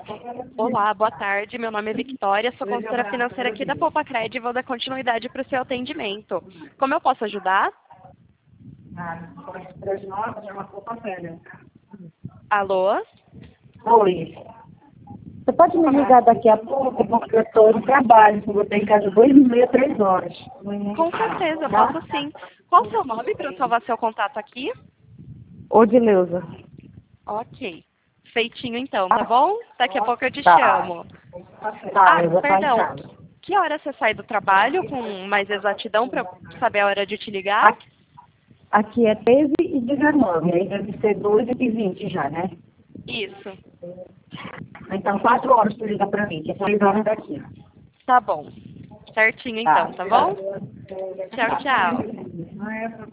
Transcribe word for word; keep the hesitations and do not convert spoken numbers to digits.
Olá, boa tarde. Meu nome é Victoria, sou consultora financeira aqui da Poupa-Cred e vou dar continuidade para o seu atendimento. Como eu posso ajudar? Ah, três nove é uma poupa velha. Alô? Oi. Você pode me ligar daqui a pouco, porque eu estou no trabalho, eu vou ter em casa duas e meia, três horas. Com certeza, Tá? posso sim. Qual o seu nome para eu salvar seu contato aqui? Odileuza. Ok. Feitinho então, tá bom? Daqui a pouco eu te Tá. chamo. Tá, Ah, eu vou estar em perdão. casa. Que hora você sai do trabalho com mais exatidão para saber a hora de te ligar? Aqui, aqui é treze e dezenove, aí deve ser doze e vinte já, né? Isso. Então, quatro horas tu liga pra mim, que é seis horas daqui. Tá bom. Certinho então, tá bom? Tchau, tchau.